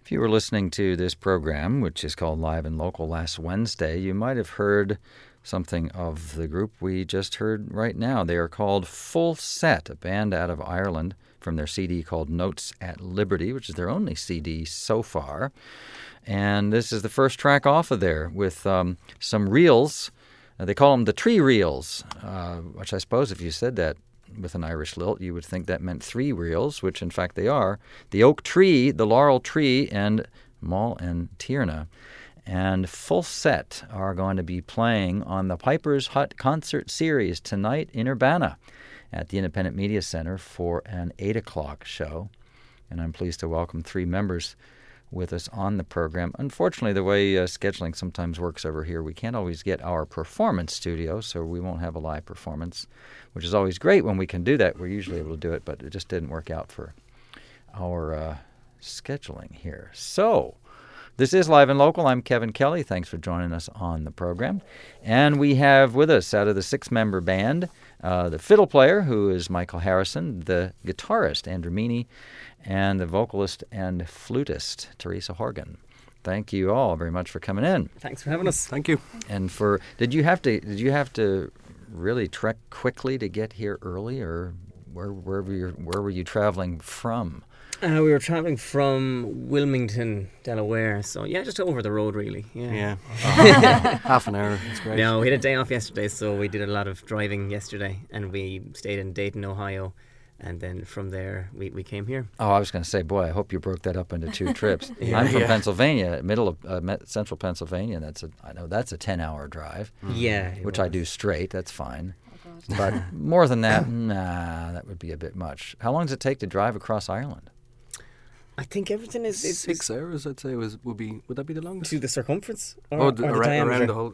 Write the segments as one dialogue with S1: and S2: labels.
S1: If you were listening to this program, which is called Live and Local, last Wednesday, you might have heard something of the group we just heard right now. They are called Full Set, a band out of Ireland from their CD called Notes at Liberty, which is their only CD so far. And this is the first track off of there with some reels. They call them the tree reels, which I suppose if you said that with an Irish lilt, you would think that meant 3 reels, which in fact they are. The oak tree, the laurel tree, and Moll and Tierna. And Full Set are going to be playing on the Piper's Hut concert series tonight in Urbana at the Independent Media Center for an 8 o'clock show. And I'm pleased to welcome 3 members with us on the program. Unfortunately, the way scheduling sometimes works over here, we can't always get our performance studio, so we won't have a live performance, which is always great when we can do that. We're usually able to do it, but it just didn't work out for our scheduling here. So, this is Live and Local. I'm Kevin Kelly. Thanks for joining us on the program. And we have with us, out of the 6-member band, the fiddle player, who is Michael Harrison, the guitarist, Andrew Meany, and the vocalist and flutist, Teresa Horgan. Thank you all very much for coming in.
S2: Thanks for having us.
S3: Thank you.
S1: And did you have to really trek quickly to get here early, or where were you traveling from?
S2: We were traveling from Wilmington, Delaware, so yeah, just over the road really.
S3: Yeah. Half an hour. It's great.
S2: No, we had a day off yesterday, so we did a lot of driving yesterday, and we stayed in Dayton, Ohio, and then from there we came here.
S1: Oh, I was going to say, boy, I hope you broke that up into 2 trips. I'm from Pennsylvania, middle of central Pennsylvania. I know that's a 10-hour drive.
S2: Yeah,
S1: which I do straight. That's fine. But more than that, that would be a bit much. How long does it take to drive across Ireland?
S2: I think everything is
S3: 6 hours. I'd say would that be the longest?
S2: To the circumference
S3: or
S2: the
S3: around
S2: diameter?
S3: the whole.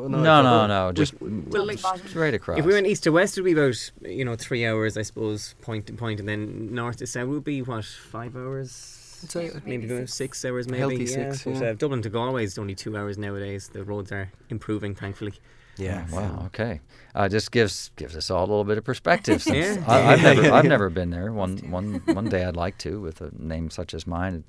S1: No, just
S2: like,
S1: straight across.
S2: If we went east to west, it would be about 3 hours, I suppose, point to point, and then north to south would be 5 hours?
S3: I'd say
S2: maybe about 6 hours, maybe.
S3: Healthy 6.
S2: But, Dublin to Galway is only 2 hours nowadays. The roads are improving, thankfully.
S3: Yeah.
S1: Oh, wow. Okay. Just gives us all a little bit of perspective. Since
S2: Yeah.
S1: I've never been there. One day I'd like to, with a name such as mine.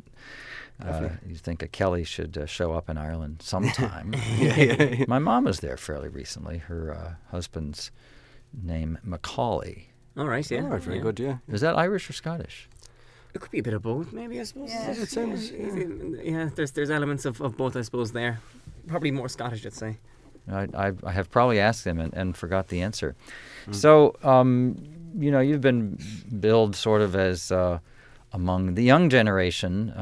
S1: You think a Kelly should show up in Ireland sometime.
S3: Yeah.
S1: My mom was there fairly recently. Her husband's name Macaulay.
S2: All right. Yeah.
S3: All right. Very good. Yeah.
S1: Is that Irish or Scottish?
S2: It could be a bit of both, maybe, I suppose.
S4: Yeah.
S3: It sounds.
S2: Yeah, there's elements of both, I suppose, there. Probably more Scottish, I'd say.
S1: I have probably asked them and forgot the answer. So, you've been billed sort of as among the young generation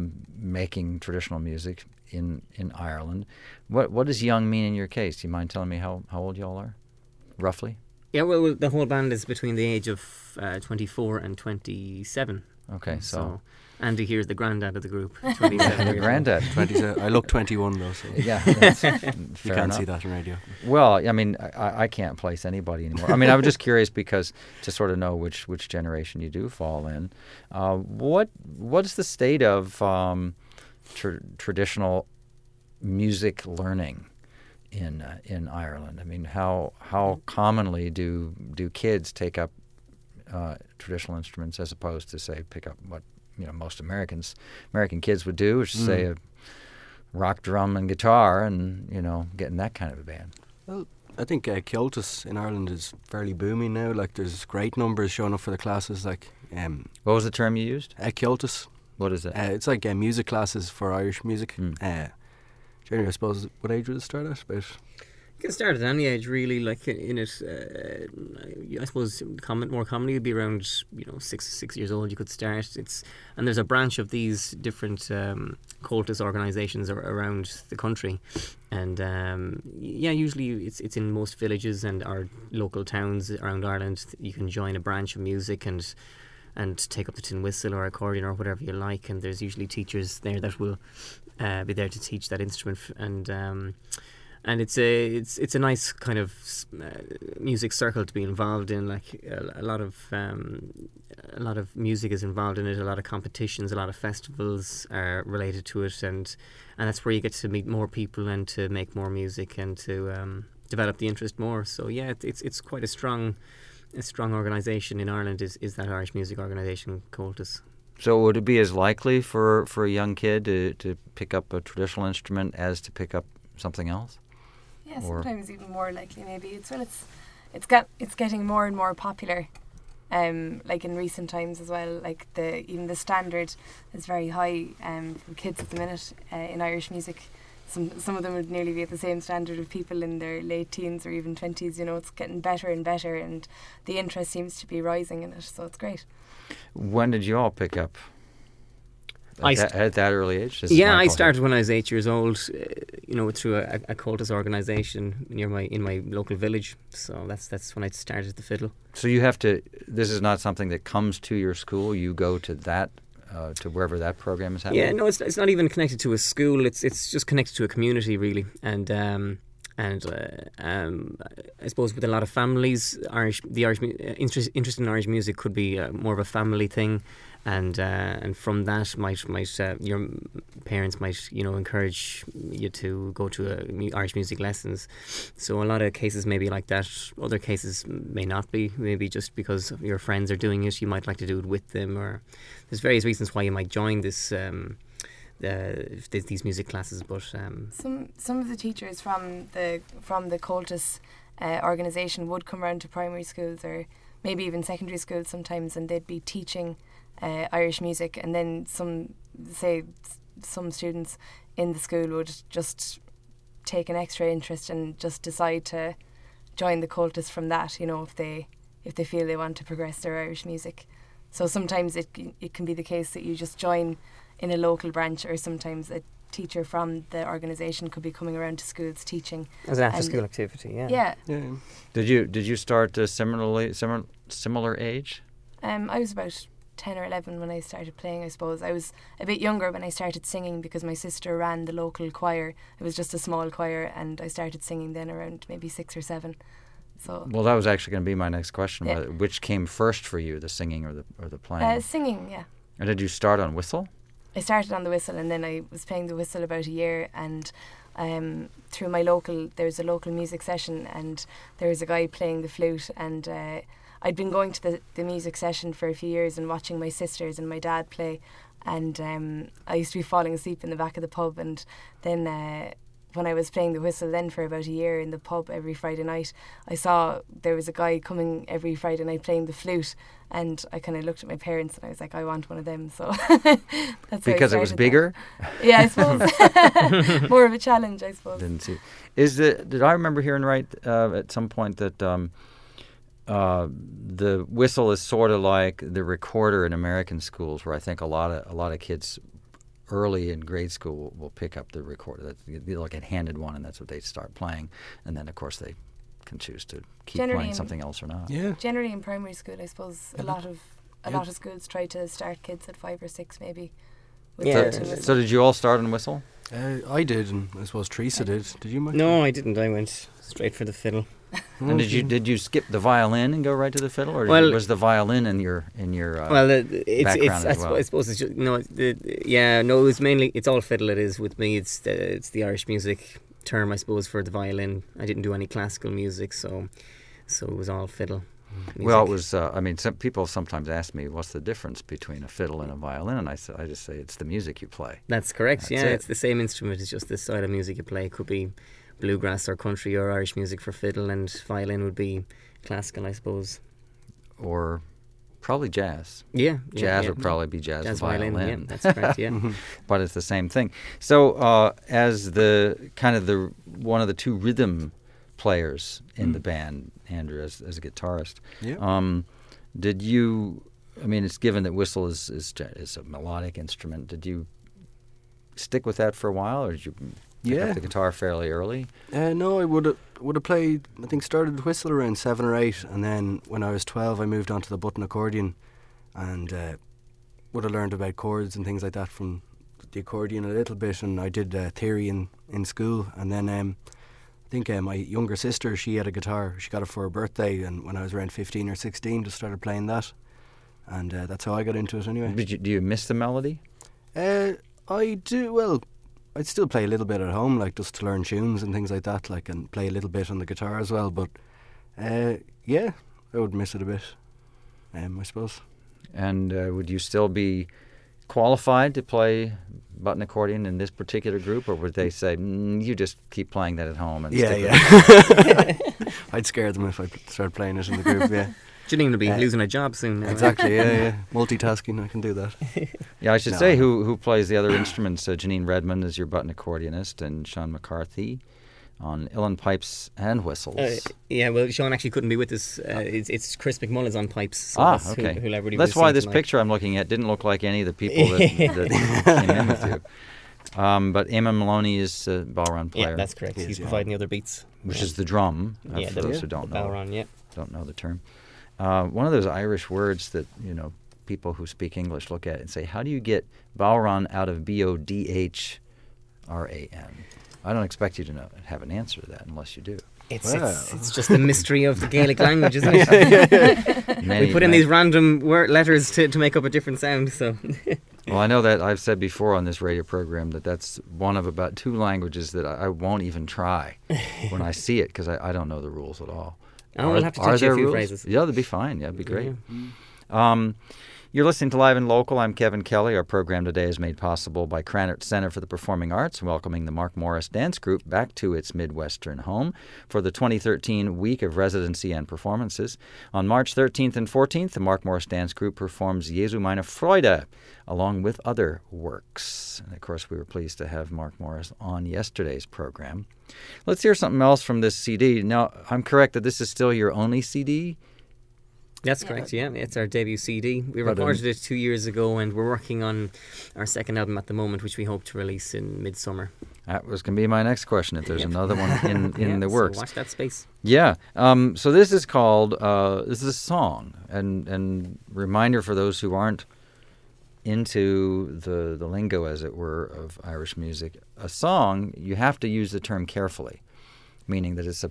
S1: making traditional music in Ireland. What does young mean in your case? Do you mind telling me how old y'all are, roughly?
S2: Yeah, well, the whole band is between the age of 24 and 27.
S1: Okay, so
S2: Andy here is the granddad of the group. 27
S1: the granddad.
S3: 27. I look 21 though, so
S1: Yeah, that's
S3: you
S1: fair
S3: can't
S1: enough.
S3: see that on radio.
S1: Well, I mean, I can't place anybody anymore. I mean, I was just curious because to sort of know which generation you do fall in. What is the state of traditional music learning in Ireland? I mean, how commonly do kids take up traditional instruments as opposed to, say, pick up what most American kids would do, which is say a rock drum and guitar, and getting that kind of a band.
S3: Well, I think Cultus in Ireland is fairly booming now. Like, there's great numbers showing up for the classes. Like,
S1: what was the term you used?
S3: Cultus.
S1: What is it?
S3: It's like music classes for Irish music. Generally, I suppose, what age would it start at? About.
S2: You can start at any age, really. Like in it, I suppose more commonly would be around 6 years old. You could start. And there's a branch of these different cultus organisations around the country, and usually it's in most villages and our local towns around Ireland. You can join a branch of music and take up the tin whistle or accordion or whatever you like. And there's usually teachers there that will be there to teach that instrument and it's a nice kind of music circle to be involved in. Like a lot of music is involved in it. A lot of competitions, a lot of festivals are related to it, and that's where you get to meet more people and to make more music and to develop the interest more. So yeah, it's quite a strong organisation in Ireland. Is that Irish music organisation, Cultus?
S1: So would it be as likely for a young kid to pick up a traditional instrument as to pick up something else?
S4: Yeah, sometimes even more likely maybe. It's getting more and more popular. Like in recent times as well, like even the standard is very high for kids at the minute in Irish music. Some of them would nearly be at the same standard of people in their late teens or even 20s. You know, it's getting better and better, and the interest seems to be rising in it, so it's great.
S1: When did you all pick up at that early age?
S2: I started when I was 8 years old, through a cultus organisation in my local village. So that's when I started the fiddle.
S1: So you have to. This is not something that comes to your school. You go to that. To wherever that program is happening?
S2: Yeah, no, it's not even connected to a school. It's just connected to a community, really. And I suppose with a lot of families, interest in Irish music could be more of a family thing, and from that might your parents might encourage you to go to Irish music lessons. So a lot of cases may be like that. Other cases may not be. Maybe just because your friends are doing it, you might like to do it with them, or there's various reasons why you might join this. These music classes, but
S4: some of the teachers from the cultus organisation would come around to primary schools or maybe even secondary schools sometimes, and they'd be teaching Irish music, and then some students in the school would just take an extra interest and just decide to join the cultus from that. If they feel they want to progress their Irish music. So sometimes it can be the case that you just join in a local branch, or sometimes a teacher from the organisation could be coming around to schools teaching
S2: as an after-school activity.
S4: Yeah.
S1: Did you start similar age?
S4: I was about 10 or 11 when I started playing. I suppose I was a bit younger when I started singing because my sister ran the local choir. It was just a small choir, and I started singing then around maybe 6 or 7. So
S1: well, that was actually going to be my next question.
S4: Yeah.
S1: Which came first for you, the singing or the playing?
S4: Singing, yeah.
S1: And did you start on whistle?
S4: I started on the whistle, and then I was playing the whistle about a year, and through there's a local music session, and there was a guy playing the flute, and I'd been going to the music session for a few years and watching my sisters and my dad play, and I used to be falling asleep in the back of the pub, and then when I was playing the whistle then for about a year in the pub every Friday night, I saw there was a guy coming every Friday night playing the flute, and I kind of looked at my parents and I was like, I want one of them. So that's
S1: because it was bigger.
S4: Yeah, I suppose more of a challenge, I suppose.
S1: Didn't see. Did I remember hearing right at some point that the whistle is sort of like the recorder in American schools, where I think a lot of kids early in grade school will pick up the recorder. They'll get handed one, and that's what they start playing. And then, of course, they can choose to keep playing something else or not.
S3: Yeah.
S4: Generally in primary school, I suppose a lot of schools try to start kids at 5 or 6 maybe.
S1: So did you all start on whistle?
S3: I did, and I suppose Teresa did. Did you, Mike?
S2: No, I didn't. I went straight for the fiddle.
S1: And did you skip the violin and go right to the fiddle, or was the violin in your background as well?
S2: I suppose it's just, it was mainly, it's all fiddle. It is with me. It's the Irish music term, I suppose, for the violin. I didn't do any classical music, so it was all fiddle music.
S1: Well, it was. Some people sometimes ask me, "What's the difference between a fiddle and a violin?" And I just say it's the music you play.
S2: That's correct.
S1: That's
S2: it's the same instrument. It's just the style of music you play. It could be bluegrass or country or Irish music for fiddle, and violin would be classical, I suppose.
S1: Or probably jazz.
S2: Jazz
S1: would probably be jazz violin.
S2: Yeah, that's correct. Yeah.
S1: But it's the same thing. So as one of the two rhythm players in the band, Andrew, as a guitarist, did you? I mean, it's given that whistle is a melodic instrument. Did you stick with that for a while, or did you pick up the guitar fairly early?
S3: No, I would have played. I think started with whistle around 7 or 8, and then when I was 12, I moved on to the button accordion, and would have learned about chords and things like that from the accordion a little bit. And I did theory in school, and then I think my younger sister, she had a guitar. She got it for her birthday, and when I was around 15 or 16, just started playing that, and that's how I got into it anyway.
S1: Do you miss the melody?
S3: I do. Well, I'd still play a little bit at home, like just to learn tunes and things like that, like, and play a little bit on the guitar as well. But I would miss it a bit, I suppose.
S1: And would you still be qualified to play button accordion in this particular group, or would they say, you just keep playing that at home? And stick with it?
S3: I'd scare them if I started playing it in the group, yeah.
S2: Janine will be losing a job soon now.
S3: Exactly, yeah. Multitasking, I can do that.
S1: Yeah, I should say who plays the other instruments. Janine Redmond is your button accordionist, and Sean McCarthy on uilleann pipes and whistles.
S2: Yeah, well, Sean actually couldn't be with us. It's Chris McMullen's on pipes. So
S1: okay.
S2: That's
S1: why this
S2: tonight.
S1: picture I'm looking at didn't look like any of the people that came in with you. But Eamon Maloney is a Balron player.
S2: Yeah, that's correct. He's providing the other beats.
S1: Which is the drum, for those who don't know.
S2: Balron,
S1: Don't know the term. One of those Irish words that, people who speak English look at and say, how do you get Balron out of Bodhran? I don't expect you to have an answer to that unless you do.
S2: It's just the mystery of the Gaelic language, isn't it? We put in these random letters to make up a different sound. So,
S1: well, I know that I've said before on this radio program that's one of about 2 languages that I won't even try when I see it, because I don't know the rules at all.
S2: We'll have to teach you a few
S1: rules?
S2: phrases.
S1: Yeah, that'd be fine. Yeah, that'd be great. You're listening to Live and Local. I'm Kevin Kelly. Our program today is made possible by Cranard Centre for the Performing Arts, welcoming the Mark Morris Dance Group back to its Midwestern home for the 2013 week of residency and performances. On March 13th and 14th, the Mark Morris Dance Group performs Jesu meine Freude, along with other works. And, of course, we were pleased to have Mark Morris on yesterday's program. Let's hear something else from this CD. Now, I'm correct that this is still your only CD?
S2: That's correct, yeah. It's our debut CD. We recorded it 2 years ago, and we're working on our second album at the moment, which we hope to release in midsummer.
S1: That was going to be my next question, if there's another one in the works.
S2: So watch that space.
S1: Yeah. So this is called, this is a song, and reminder for those who aren't into the lingo, as it were, of Irish music. A song, you have to use the term carefully, meaning that it's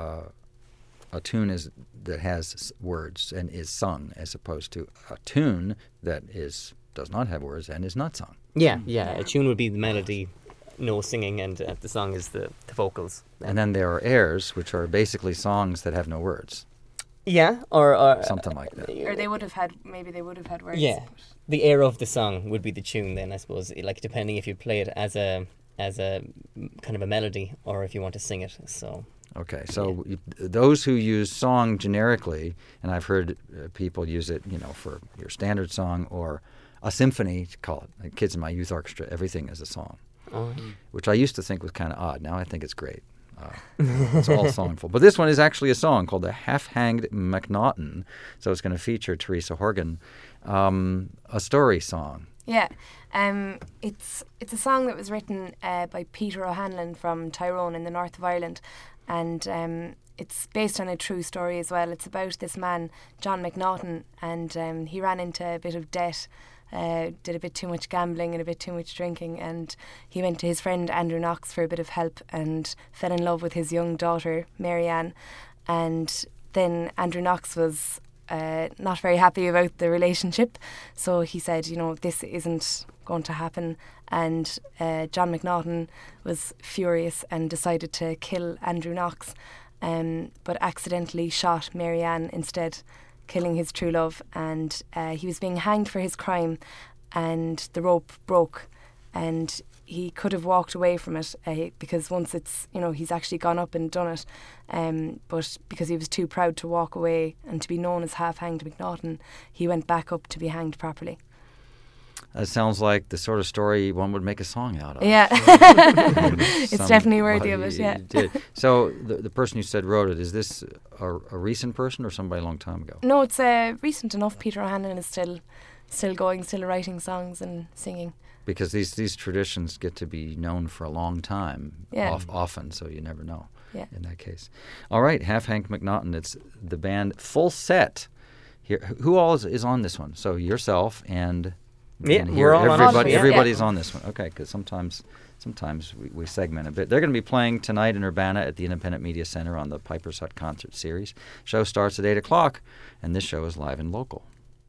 S1: a tune that has words and is sung, as opposed to a tune that does not have words and is not sung.
S2: Yeah. A tune would be the melody, no singing, and the song is the vocals.
S1: And then there are airs, which are basically songs that have no words.
S2: Yeah, or
S1: something like that.
S4: Or they would have had words.
S2: Yeah, the air of the song would be the tune. Then I suppose, like depending if you play it as a kind of a melody or if you want to sing it. So.
S1: Okay, so those who use song generically, and I've heard people use it, for your standard song or a symphony, to call it. Like kids in my youth orchestra, everything is a song, which I used to think was kind of odd. Now I think it's great. It's all songful. But this one is actually a song called The Half-Hanged MacNaughton, so it's going to feature Teresa Horgan, a story song.
S4: Yeah, it's a song that was written by Peter O'Hanlon from Tyrone in the north of Ireland, and it's based on a true story as well. It's about this man, John McNaughton, and he ran into a bit of debt, did a bit too much gambling and a bit too much drinking, and he went to his friend Andrew Knox for a bit of help and fell in love with his young daughter, Marianne, and then Andrew Knox was not very happy about the relationship, so he said, this isn't going to happen, and John McNaughton was furious and decided to kill Andrew Knox, but accidentally shot Marianne instead, killing his true love, and he was being hanged for his crime, and the rope broke, and he could have walked away from it because once it's, he's actually gone up and done it, but because he was too proud to walk away and to be known as Half-Hanged McNaughton, he went back up to be hanged properly.
S1: That sounds like the sort of story one would make a song out of.
S4: Yeah. It's definitely worthy of it, yeah.
S1: Did. So the person you said wrote it, is this a recent person or somebody a long time ago?
S4: No, it's recent enough. Peter O'Hanlon is still going, still writing songs and singing. Because
S1: these traditions get to be known for a long time, often, so you never know in that case. All right, Half-Hanged MacNaughton, it's the band Full Set. Here, who all is on this one? So yourself and...
S2: Yeah, we're all on it.
S1: Everybody's on this one. Okay, because sometimes we segment a bit. They're going to be playing tonight in Urbana at the Independent Media Center on the Piper's Hut Concert Series. Show starts at 8 o'clock, and this show is live and local.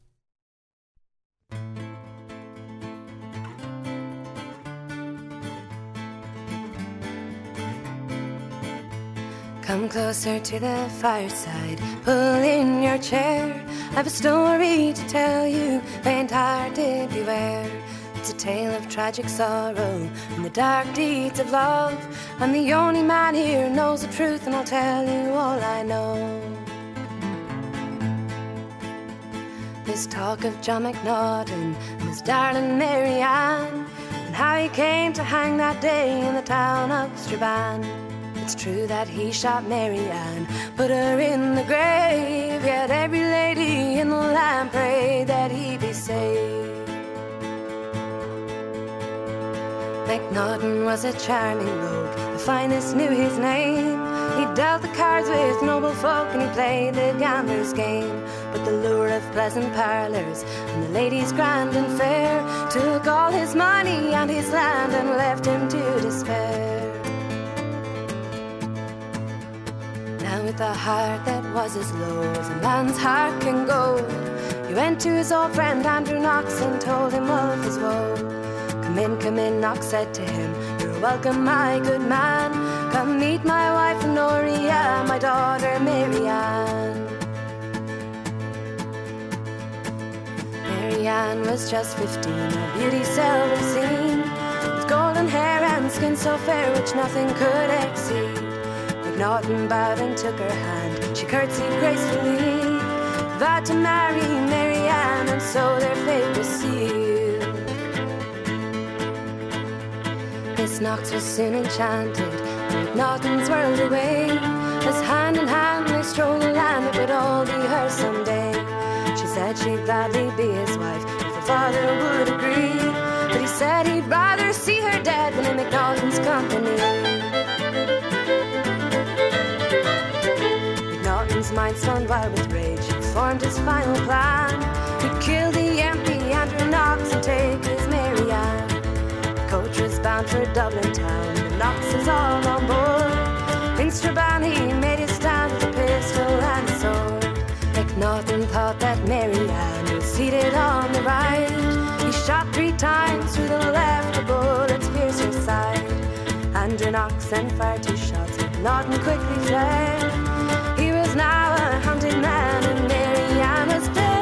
S5: Come closer to the fireside, pull in your chair. I've a story to tell you, faint-hearted beware. It's a tale of tragic sorrow and the dark deeds of love. I'm the only man here who knows the truth, and I'll tell you all I know. There's talk of John McNaughton and his darling Mary Ann, and how he came to hang that day in the town of Strabane. It's true that he shot Mary Ann, put her in the grave, yet every lady in the land prayed that he be saved. McNaughton was a charming rogue, the finest knew his name. He dealt the cards with noble folk and he played the gambler's game. But the lure of pleasant parlours and the ladies grand and fair took all his money and his land and left him to despair. Now with a heart that was as low as a man's heart can go, he went to his old friend Andrew Knox and told him of his woe. Come in, Knox said to him, you're welcome, my good man. Come meet my wife Honoria, my daughter Mary Ann. Mary Ann was just 15, her beauty seldom seen, with golden hair and skin so fair which nothing could exceed. McNaughton bowed and took her hand, she curtsied gracefully, vowed to marry Mary Ann, and so their fate was sealed. Miss Knox was soon enchanted, McNaughton's whirled away, as hand in hand they strolled the land that would all be hers someday. She said she'd gladly be his wife if her father would agree, but he said he'd rather see her dead than in McNaughton's company. McNaughton's mind spun wild with rage, he formed his final plan. He'd kill the MP Andrew Knox and take his Mary Ann. Coach was bound for Dublin town, the Knoxes all on board. In Strabane he made his stand with a pistol and a sword. McNaughton thought that Mary Ann was seated on the right. He shot 3 times through the left, the bullets pierced her side. Andrew Knox then fired 2 shots, McNaughton quickly fled. He was now a hunted man and Mary Ann was dead.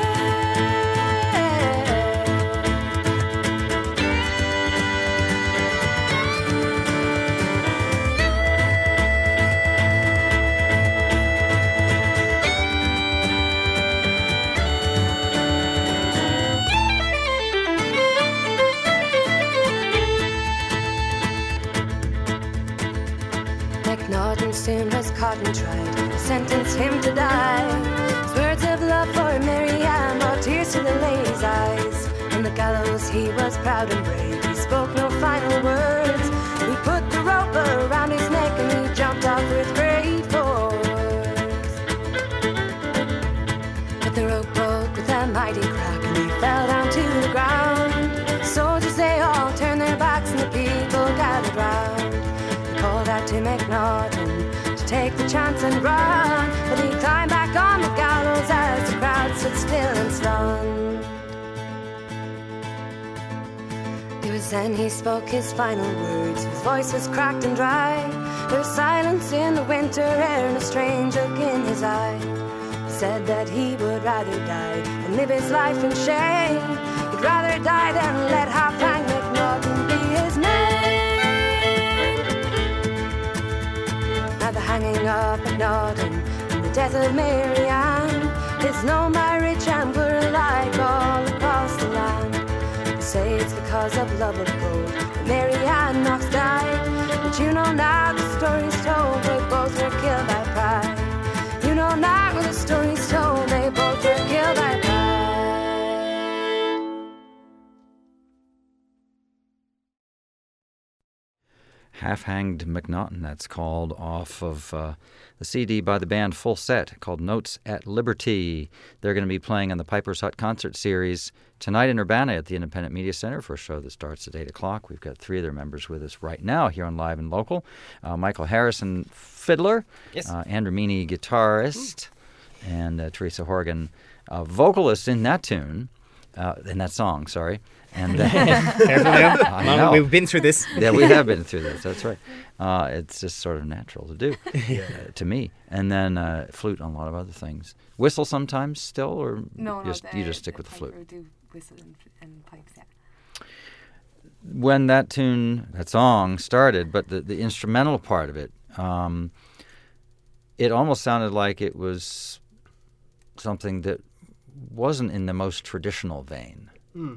S5: McNaughton soon was caught and tried, sentenced him to die. His words of love for Mary Ann brought tears to the lady's eyes. On the gallows he was proud and brave, he spoke no final words. He put the rope around his neck and he jumped off with great force. But the rope broke with a mighty crack and he fell down to the ground. Soldiers they all turned their backs and the people gathered round. Called out to McNaughton to take the chance and run, but he climbed back on the gallows as the crowd stood still and stunned. It was then he spoke his final words, his voice was cracked and dry. There was silence in the winter air and a strange look in his eye. He said that he would rather die than live his life in shame. He'd rather die than let half-hanged McNaughton be his name. The hanging of McNaughton and the death of Mary Ann is known by rich and poor alike all across the land. They say it's because of love of gold that Mary Ann Knox died, but you know now the story's told they both were killed by pride. You know now the story's told they both were killed by pride.
S1: Half-Hanged McNaughton, that's called off of the CD by the band Full Set called Notes at Liberty. They're going to be playing on the Piper's Hut concert series tonight in Urbana at the Independent Media Center for a show that starts at 8 o'clock. We've got 3 of their members with us right now here on Live and Local. Michael Harrison, fiddler.
S2: Yes.
S1: Andrew Meany, guitarist. And Teresa Horgan, vocalist in that tune. In that song, sorry. And
S2: I know. We've been through this.
S1: Yeah, we have been through this. That's right. It's just sort of natural to do, to me. And then flute on a lot of other things. Whistle sometimes still, or
S4: No,
S1: you just stick with the flute.
S4: I do whistle and pipes, yeah.
S1: when that song started, but the instrumental part of it, it almost sounded like it was something that wasn't in the most traditional vein.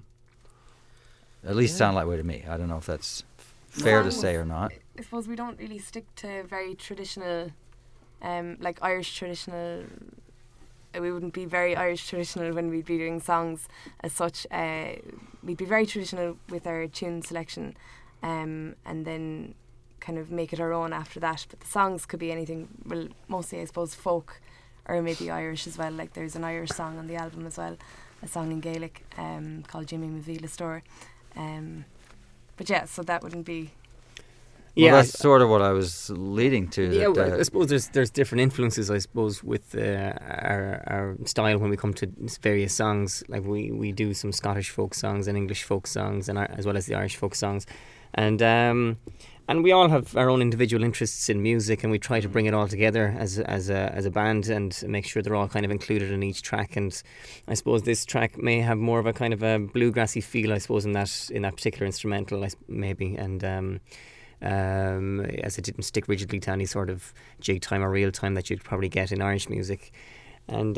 S1: At least sounded that way to me. I don't know if that's fair to say or not.
S4: I suppose we don't really stick to very traditional, like Irish traditional. We wouldn't be very Irish traditional when we'd be doing songs as such. We'd be very traditional with our tune selection, and then kind of make it our own after that. But the songs could be anything. Well, mostly I suppose folk, or maybe Irish as well. Like there's an Irish song on the album as well, a song in Gaelic called Jimmy Mavila Store. But yeah, so that wouldn't be.
S1: Well, that's sort of what I was leading to.
S2: Yeah, well, I suppose there's different influences. I suppose with our style when we come to various songs, like we do some Scottish folk songs and English folk songs, and as well as the Irish folk songs, and we all have our own individual interests in music, and we try to bring it all together as a band and make sure they're all kind of included in each track. And I suppose this track may have more of a kind of a bluegrassy feel, I suppose, in that particular instrumental, maybe, and. As it didn't stick rigidly to any sort of jig time or real time that you'd probably get in Irish music. And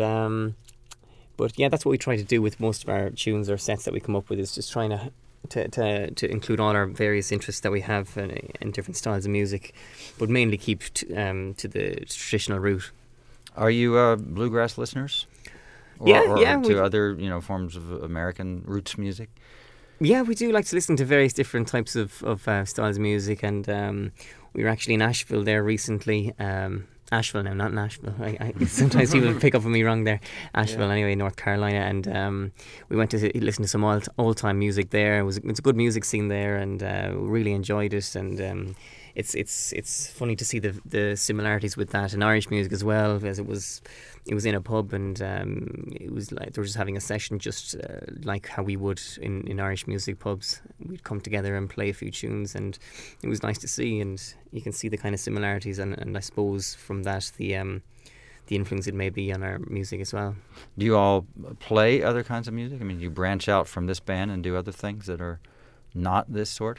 S2: but yeah, that's what we try to do with most of our tunes or sets that we come up with, is just trying to include all our various interests that we have in different styles of music, but mainly keep to the traditional route.
S1: Are you bluegrass listeners? Or to other forms of American roots music?
S2: Yeah, we do like to listen to various different types of styles of music, and we were actually in Asheville there recently. Asheville now, not Nashville. Sometimes people pick up on me wrong there. Asheville, anyway, North Carolina, and we went to listen to some old time music there. It's a good music scene there, and really enjoyed it. And it's funny to see the similarities with that in Irish music as well, as it was in a pub, and it was like they were just having a session, just like how we would in Irish music pubs. We'd come together and play a few tunes, and it was nice to see, and you can see the kind of similarities, and I suppose from that the influence it may be on our music as well.
S1: Do you all play other kinds of music? I mean, do you branch out from this band and do other things that are not this sort?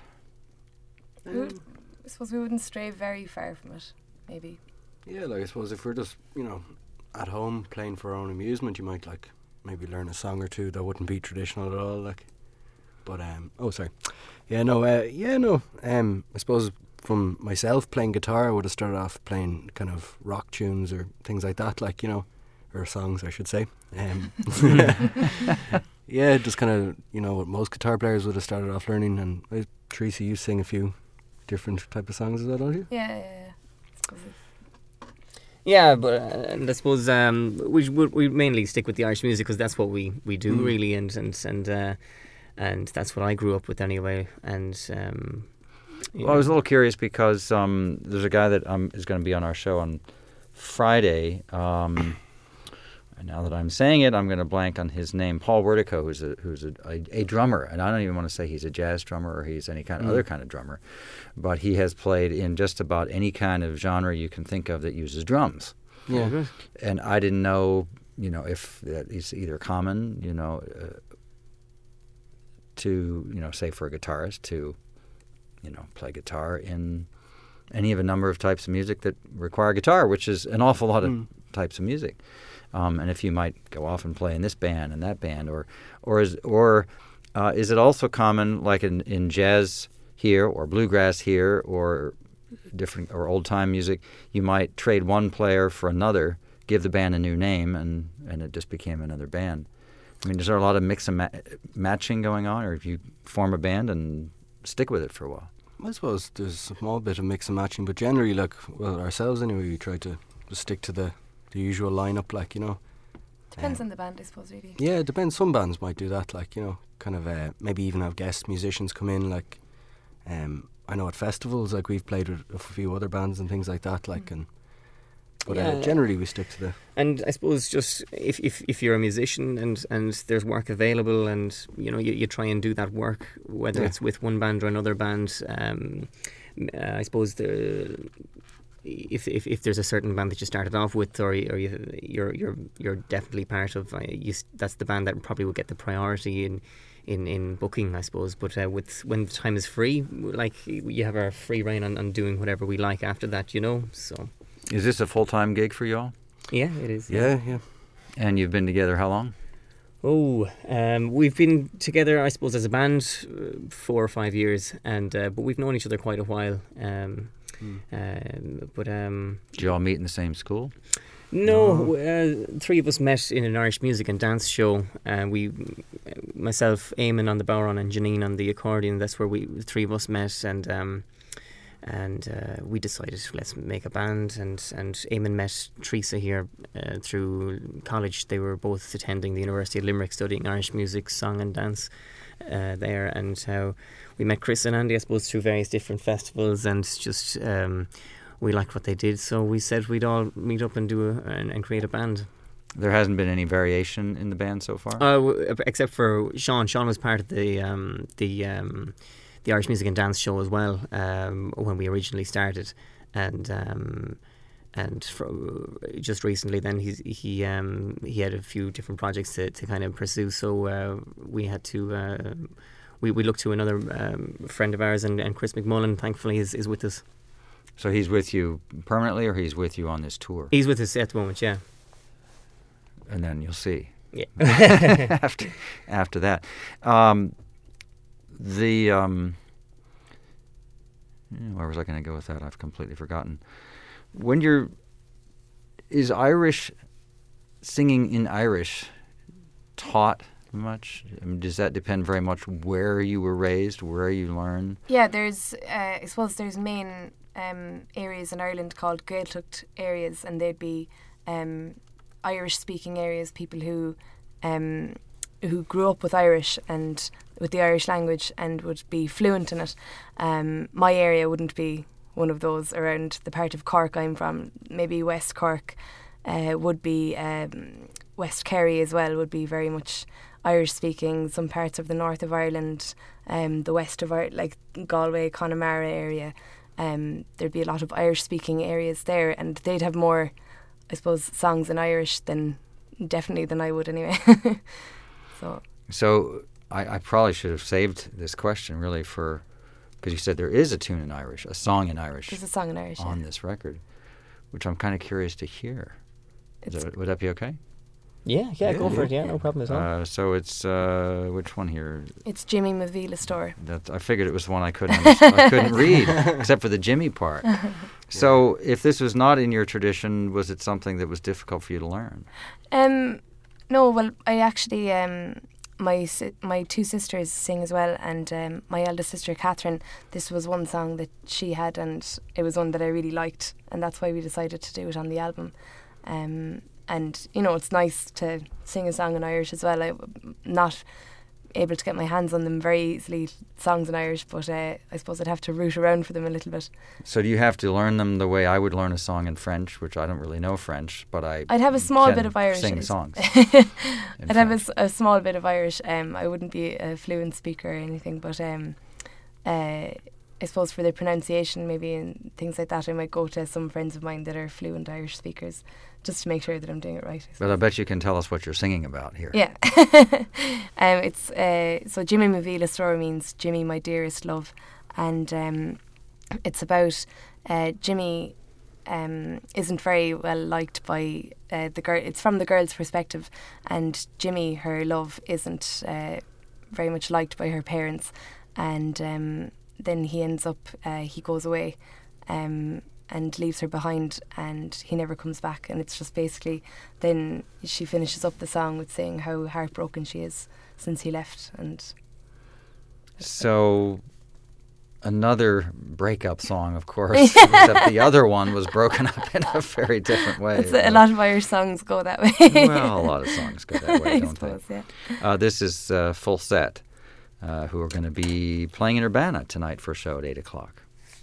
S4: I suppose we wouldn't stray very far from it, maybe.
S3: Yeah, like I suppose if we're just, at home playing for our own amusement, you might maybe learn a song or two that wouldn't be traditional at all, like. But I suppose from myself playing guitar, I would have started off playing kind of rock tunes or things like that, like, or songs, I should say. Yeah, just kind of, what most guitar players would have started off learning. And Tracy, you sing a few different type of songs as well, don't you?
S4: Yeah.
S2: Yeah, but and I suppose we mainly stick with the Irish music because that's what we do really, and that's what I grew up with anyway. And
S1: well, I was a little curious because there's a guy that is going to be on our show on Friday. And now that I'm saying it, I'm going to blank on his name. Paul Wertico, who's a drummer, and I don't even want to say he's a jazz drummer or he's any kind of other kind of drummer, but he has played in just about any kind of genre you can think of that uses drums.
S3: Yeah, good.
S1: And I didn't know, if that is either common, to say for a guitarist to, play guitar in any of a number of types of music that require guitar, which is an awful lot of types of music. And if you might go off and play in this band and that band, or is it also common, like in jazz here or bluegrass here or different or old time music, you might trade one player for another, give the band a new name, and it just became another band. I mean, is there a lot of mix and matching going on, or if you form a band and stick with it for a while?
S3: I suppose there's a small bit of mix and matching, but generally, ourselves anyway, we try to just stick to the usual lineup,
S4: Depends on the band, I suppose, really.
S3: Yeah, it depends. Some bands might do that, kind of maybe even have guest musicians come in, I know at festivals, we've played with a few other bands and things like that, But generally we stick to the...
S2: And I suppose just if you're a musician and there's work available and, you try and do that work, whether it's with one band or another band, I suppose if there's a certain band that you started off with, or you're definitely part of, that's the band that probably will get the priority in booking, I suppose. But when the time is free, like, you have our free reign on doing whatever we like after that, you know. So
S1: Is this a full-time gig for you all?
S2: yeah, it is.
S3: Yeah.
S1: And you've been together how long?
S2: We've been together, I suppose, as a band 4 or 5 years, and but we've known each other quite a while.
S1: Did you all meet in the same school?
S2: No, three of us met in an Irish music and dance show. Myself, Eamon on the bodhrán and Janine on the accordion. That's where the three of us met, and we decided, let's make a band. And Eamon met Teresa here through college. They were both attending the University of Limerick, studying Irish music, song and dance there. And we met Chris and Andy, I suppose, through various different festivals, and just we liked what they did, so we said we'd all meet up and and create a band.
S1: There hasn't been any variation in the band so far?
S2: Except for Sean. Sean was part of the Irish Music and Dance show as well when we originally started, and just recently then he had a few different projects to kind of pursue, so we had to we looked to another friend of ours, and Chris McMullen thankfully is with us.
S1: So he's with you permanently, or he's with you on this tour?
S2: He's with us at the moment, yeah.
S1: And then you'll see.
S2: Yeah.
S1: after that. Where was I going to go with that? I've completely forgotten. Is Irish, singing in Irish, taught much? I mean, does that depend very much where you were raised, where you learn?
S4: Yeah, there's I suppose there's main areas in Ireland called Gaeltacht areas, and they'd be Irish speaking areas, people who grew up with Irish and with the Irish language and would be fluent in it. My area wouldn't be one of those. Around the part of Cork I'm from, maybe West Cork would be West Kerry as well, would be very much Irish speaking. Some parts of the north of Ireland, the west of Ireland, like Galway, Connemara area, there'd be a lot of Irish speaking areas there, and they'd have more, I suppose, songs in Irish than I would anyway. So
S1: I probably should have saved this question really because you said there is a tune in Irish, a song in Irish.
S4: There's a song in Irish
S1: on this record, which I'm kind of curious to hear. Would that be okay?
S2: Yeah, go for it. Yeah, no problem at all.
S1: So it's which one here?
S4: It's Jimmy Mavila Store.
S1: I figured it was the one I couldn't read, except for the Jimmy part. So if this was not in your tradition, was it something that was difficult for you to learn?
S4: No, well, I actually my two sisters sing as well, and my eldest sister Catherine, this was one song that she had, and it was one that I really liked, and that's why we decided to do it on the album. And you know, it's nice to sing a song in Irish as well. I'm not able to get my hands on them very easily, songs in Irish, but I suppose I'd have to root around for them a little bit.
S1: So do you have to learn them the way I would learn a song in French, which I don't really know French, but I'd
S4: have a small bit of Irish.
S1: Sing songs.
S4: I'd have a small bit of Irish. I wouldn't be a fluent speaker or anything, but I suppose for the pronunciation maybe and things like that, I might go to some friends of mine that are fluent Irish speakers just to make sure that I'm doing it right.
S1: But I bet you can tell us what you're singing about here.
S4: Yeah. It's so Jimmy Mavila Store means Jimmy, my dearest love, and it's about Jimmy isn't very well liked by the girl. It's from the girl's perspective, and Jimmy, her love, isn't very much liked by her parents, and then he ends up, he goes away and leaves her behind, and he never comes back. And it's just basically, then she finishes up the song with saying how heartbroken she is since he left. And
S1: so another breakup song, of course, except the other one was broken up in a very different way.
S4: A lot of Irish songs go that way.
S1: Well, a lot of songs go that way, don't
S4: suppose,
S1: they?
S4: Yeah.
S1: This is Full Set, who are going to be playing in Urbana tonight for a show at 8 o'clock.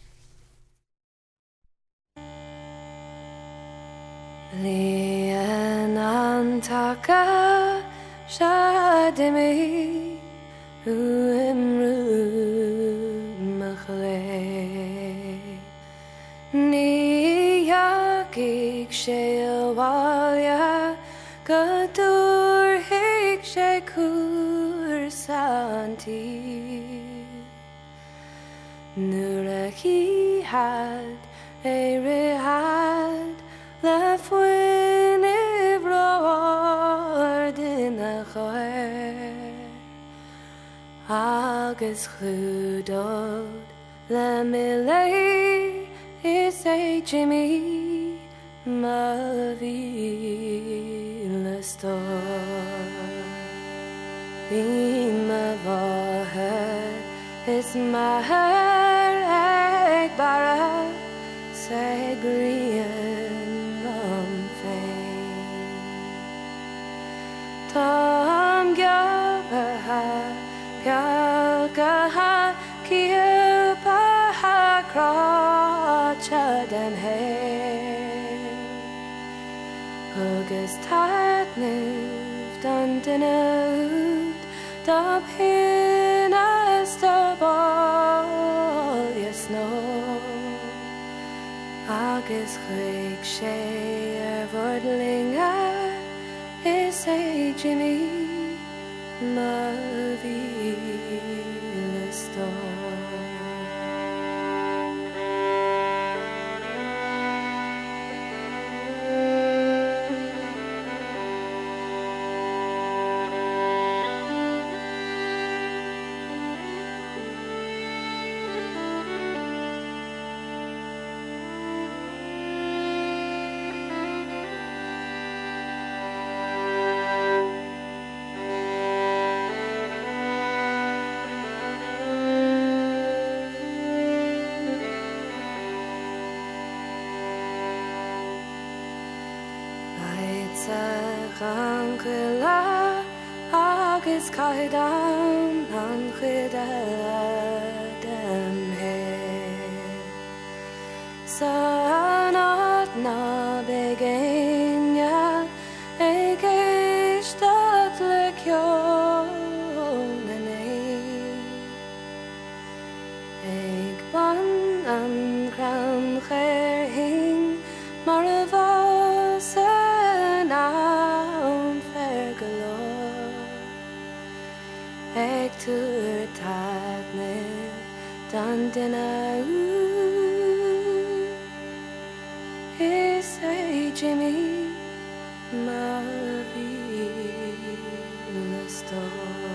S5: Lian antaka shadimi uimru machle ni sé bháile go dúrthaigh sé cuarsantí. Nuair a chíchead rihad le faoin bhróir duna chuir, agus chlúdóid le millé is é Jimmy má bhí le stór. Bhí má bháthair is mahar ag bara sa grian am féin. Tám geabatha peagaha ciabatha cráte den hair, agus taitnimh don duine út dá pinas do báil snó, agus chuig sé bhordlinga is é Jimmy má bhí le stór. Anquila agus caidan anquida dem hair. Sanat na begenia egeistat le kionane. Eg ban an gran cherhing maravasa ag túr taitne don duine út is é Jimmy má bhí le stór.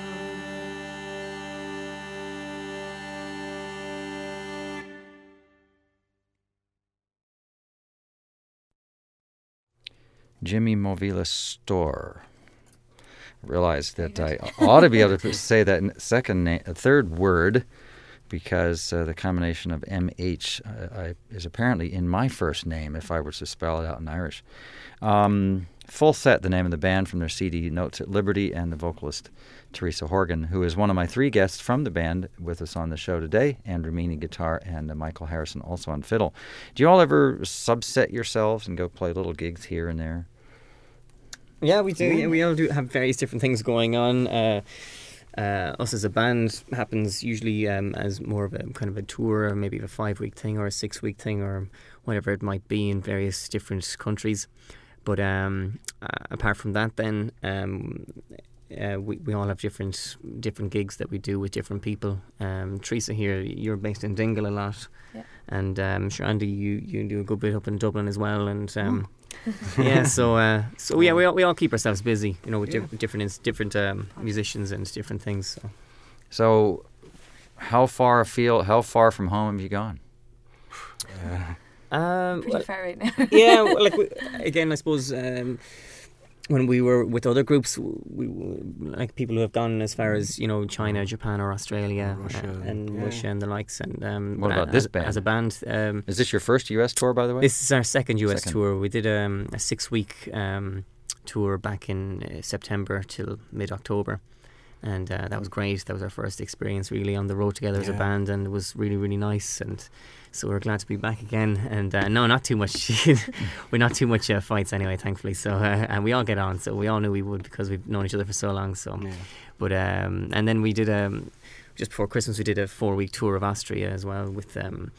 S1: Jimmy Movila Store. I realized that I ought to be able to say that third word, because the combination of MH is apparently in my first name if I were to spell it out in Irish. Full Set, the name of the band from their CD Notes at Liberty, and the vocalist Teresa Horgan, who is one of my three guests from the band with us on the show today. Andrew Meany, guitar, and Michael Harrison also on fiddle. Do you all ever subset yourselves and go play little gigs here and there?
S2: Yeah, we do. Yeah, we all do have various different things going on. Us as a band happens usually as more of a kind of a tour, or maybe a 5-week thing or a 6-week thing, or whatever it might be in various different countries. But apart from that, then we all have different gigs that we do with different people. Teresa here, you're based in Dingle a lot,
S4: yeah.
S2: And sure, Andy, you do a good bit up in Dublin as well, and. Yeah, so yeah, we all keep ourselves busy, you know, with different musicians and different things.
S1: So, how far from home have you gone?
S4: Pretty far right now.
S2: Yeah, like again, I suppose when we were with other groups, we like people who have gone as far as, you know, China, Japan, or Australia, Russia and the likes. And
S1: what about this band?
S2: As a band,
S1: is this your first US tour, by the way?
S2: This is our second US tour. We did a 6-week tour back in September till mid-October, and that was great. That was our first experience really on the road together as a band, and it was really, really nice. And so we're glad to be back again. And no, not too much. We're not too much fights anyway, thankfully. So and we all get on. So we all knew we would because we've known each other for so long. So, but and then we did just before Christmas we did a 4-week tour of Austria as well with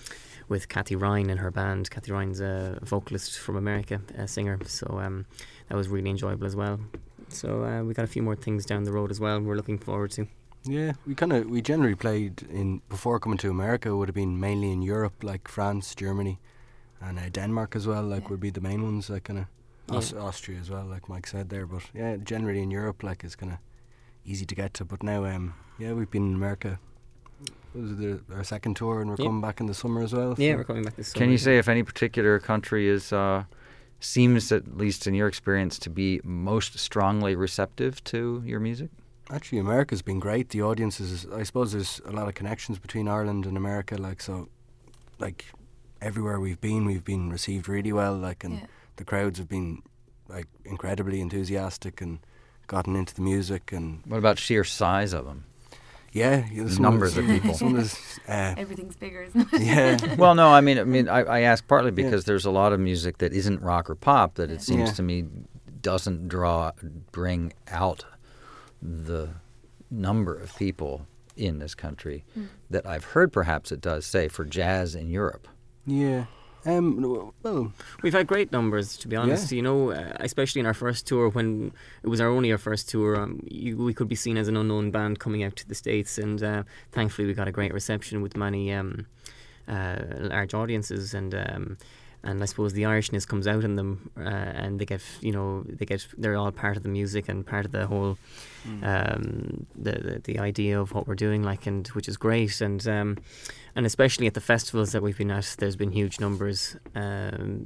S2: with Kathy Ryan and her band. Kathy Ryan's a vocalist from America, a singer. So that was really enjoyable as well. So we got a few more things down the road as well. We're looking forward to.
S3: Yeah, we generally played before coming to America. Would have been mainly in Europe, like France, Germany, and Denmark as well. Like would be the main ones. Like kind of Austria as well, like Mike said there. But yeah, generally in Europe, like it's kind of easy to get to. But now, we've been in America. Was it our second tour, and we're coming back in the summer as well.
S2: Yeah, we're coming back this summer.
S1: Can you say if any particular country is seems, at least in your experience, to be most strongly receptive to your music?
S3: Actually, America's been great. The audiences, I suppose there's a lot of connections between Ireland and America, like everywhere we've been received really well, and the crowds have been like incredibly enthusiastic and gotten into the music. And
S1: what about sheer size of them?
S3: Yeah,
S1: numbers of people.
S4: Everything's bigger, isn't it?
S3: Yeah.
S1: Well, no, I mean, I ask partly because there's a lot of music that isn't rock or pop that it seems to me doesn't bring out the number of people in this country that I've heard. Perhaps it does, say, for jazz in Europe.
S3: Yeah. Well,
S2: we've had great numbers, to be honest. You know, especially in our first tour, when it was our first tour, we could be seen as an unknown band coming out to the States, and thankfully we got a great reception with many large audiences, and I suppose the Irishness comes out in them, and they're all part of the music and part of the whole the idea of what we're doing, and which is great, and especially at the festivals that we've been at, there's been huge numbers, but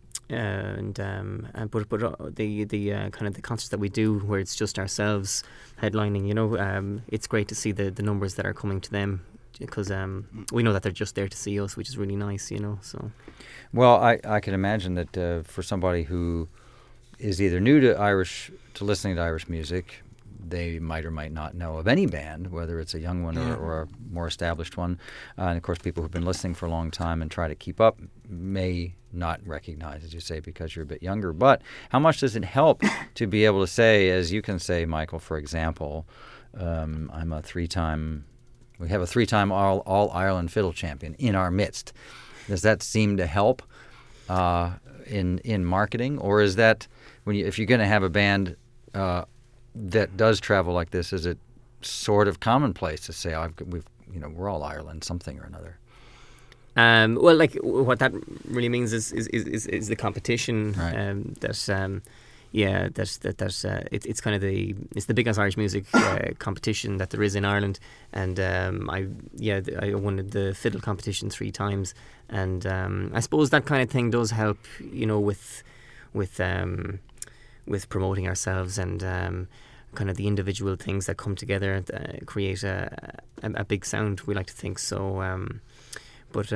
S2: the kind of the concerts that we do where it's just ourselves headlining, it's great to see the numbers that are coming to them, because we know that they're just there to see us, which is really nice, so.
S1: Well, I can imagine that for somebody who is either new to listening to Irish music, they might or might not know of any band, whether it's a young one or a more established one. And of course, people who've been listening for a long time and try to keep up may not recognize, as you say, because you're a bit younger. But how much does it help to be able to say, as you can say, Michael, for example, I'm a we have a 3-time All Ireland fiddle champion in our midst. Does that seem to help in marketing, or is that if you're going to have a band that does travel like this, is it sort of commonplace to say, we're all Ireland, something or another?
S2: Well, what that really means is the competition. Right. It's kind of it's the biggest Irish music competition that there is in Ireland, and I won the fiddle competition 3 times, and I suppose that kind of thing does help, with promoting ourselves and kind of the individual things that come together create a big sound. We like to think so. But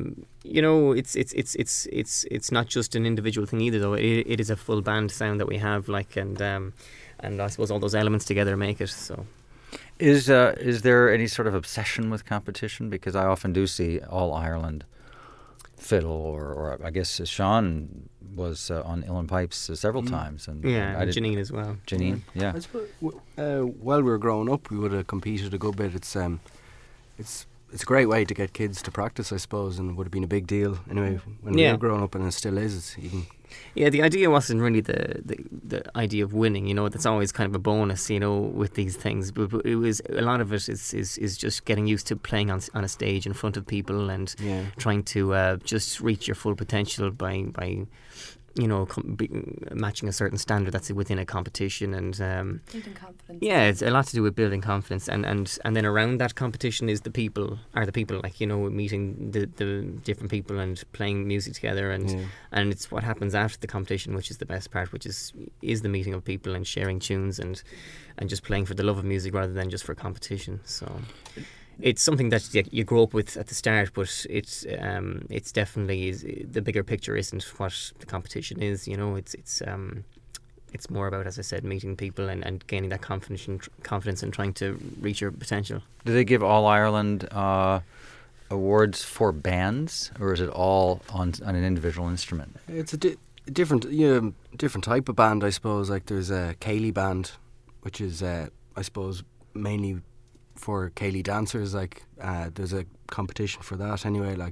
S2: it's not just an individual thing either, though. It is a full band sound that we have, and I suppose all those elements together make it. So,
S1: is there any sort of obsession with competition? Because I often do see All Ireland fiddle, or I guess Sean was on Uilleann Pipes several times, and
S2: Janine as well.
S1: Janine, yeah.
S3: I suppose, while we were growing up, we would have competed a good bit. It's a great way to get kids to practice, I suppose, and it would have been a big deal anyway when we were growing up, and it still is. It's even.
S2: Yeah, the idea wasn't really the idea of winning. That's always kind of a bonus, with these things. But it was, a lot of it is just getting used to playing on a stage in front of people and trying to just reach your full potential by matching a certain standard that's within a competition, and
S4: building confidence.
S2: Yeah, it's a lot to do with building confidence, and then around that competition is the people, meeting the different people and playing music together, and it's what happens after the competition, which is the best part, which is the meeting of people and sharing tunes and just playing for the love of music rather than just for competition. So it's something that you grow up with at the start, but it's definitely the bigger picture isn't what the competition is. It's more about, as I said, meeting people and gaining that confidence and trying to reach your potential. Do
S1: they give All Ireland awards for bands, or is it all on an individual instrument?
S3: It's a different type of band, I suppose. Like there's a Cayley band, which is I suppose mainly for Cayley dancers. Like there's a competition for that anyway, like to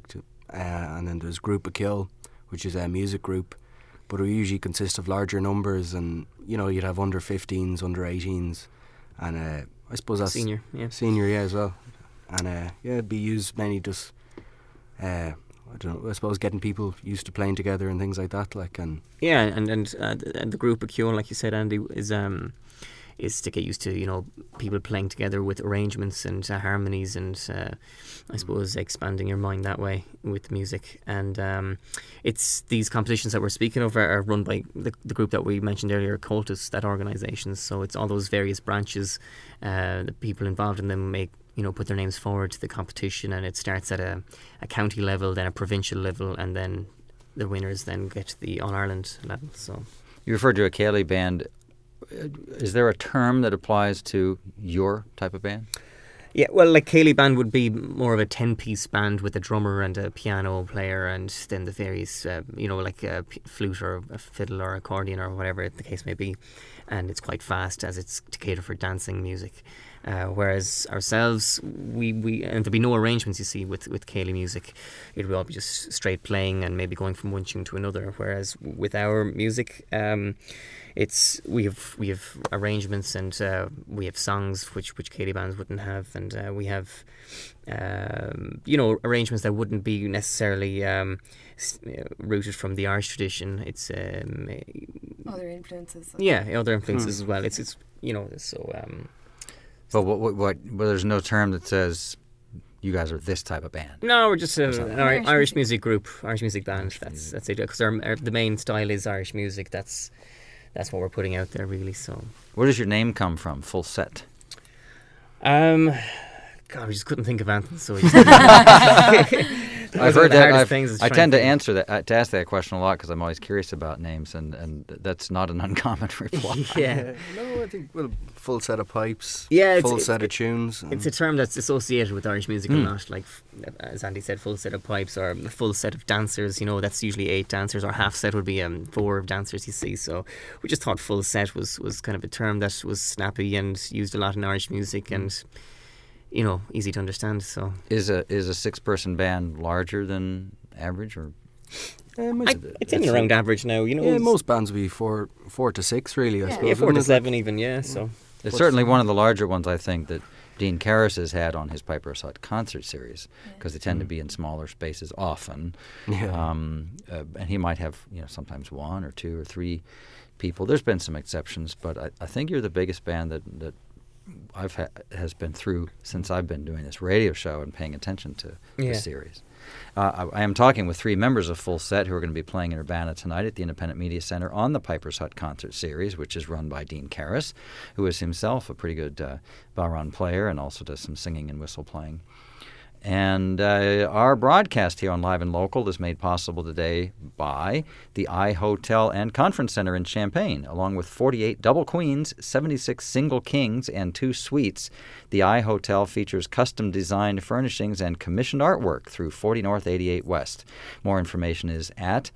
S3: and then there's Group of Kill, which is a music group, but it usually consists of larger numbers, and you'd have under 15s, under 18s, and I suppose that's
S2: senior,
S3: as well, and it'd be used mainly just I don't know, I suppose getting people used to playing together and things like that, and
S2: the Group of Kill, like you said, Andy, is to get used to people playing together with arrangements and harmonies, and I suppose expanding your mind that way with music. And it's these competitions that we're speaking of are run by the group that we mentioned earlier, Cultus, that organisation. So it's all those various branches. The people involved in them put their names forward to the competition, and it starts at a county level, then a provincial level, and then the winners then get to the All-Ireland level. So
S1: you referred to a Céilí band. Is there a term that applies to your type of band?
S2: Yeah, well, like Céilí band would be more of a 10-piece band with a drummer and a piano player, and then the various, like a flute or a fiddle or accordion or whatever the case may be. And it's quite fast, as it's to cater for dancing music. Whereas ourselves, we and there'd be no arrangements, you see, with Céilí music. It would all be just straight playing and maybe going from one tune to another. Whereas with our music, we have arrangements, and we have songs which Céilí bands wouldn't have, and we have arrangements that wouldn't be necessarily rooted from the Irish tradition. It's
S4: other influences.
S2: Other influences as well. It's so.
S1: But what? Well, there's no term that says you guys are this type of band.
S2: No, we're just an Irish music group, Irish music band. That's it. Because the main style is Irish music. That's what we're putting out there, really. So,
S1: where does your name come from? Full Set.
S2: God, we just couldn't think of anything. So
S1: I've heard that. I tend to ask that question a lot because I'm always curious about names, and that's not an uncommon reply.
S2: Yeah.
S3: No, I think full set of pipes.
S2: Yeah,
S3: full set of tunes.
S2: It's a term that's associated with Irish music a lot. Like as Andy said, full set of pipes or a full set of dancers. That's usually 8 dancers, or half set would be 4 dancers. You see, so we just thought full set was kind of a term that was snappy and used a lot in Irish music and. Easy to understand. So,
S1: is a 6-person band larger than average, or?
S2: It's in around average now.
S3: Yeah, most bands would be 4 to 6, really. I suppose.
S2: Yeah, 4 to 7 even. Yeah, so
S1: it's certainly one of the larger ones, I think, that Dean Karras has had on his Piper's Hut concert series, because they tend to be in smaller spaces often.
S3: Yeah.
S1: And he might have sometimes 1 or 2 or 3 people. There's been some exceptions, but I think you're the biggest band that has been through since I've been doing this radio show and paying attention to the series. I am talking with 3 members of Full Set who are going to be playing in Urbana tonight at the Independent Media Center on the Piper's Hut concert series, which is run by Dean Karras, who is himself a pretty good bodhrán player and also does some singing and whistle playing. And our broadcast here on Live and Local is made possible today by the iHotel and Conference Center in Champaign, along with 48 double queens, 76 single kings, and 2 suites. The iHotel features custom-designed furnishings and commissioned artwork through 40 North, 88 West. More information is at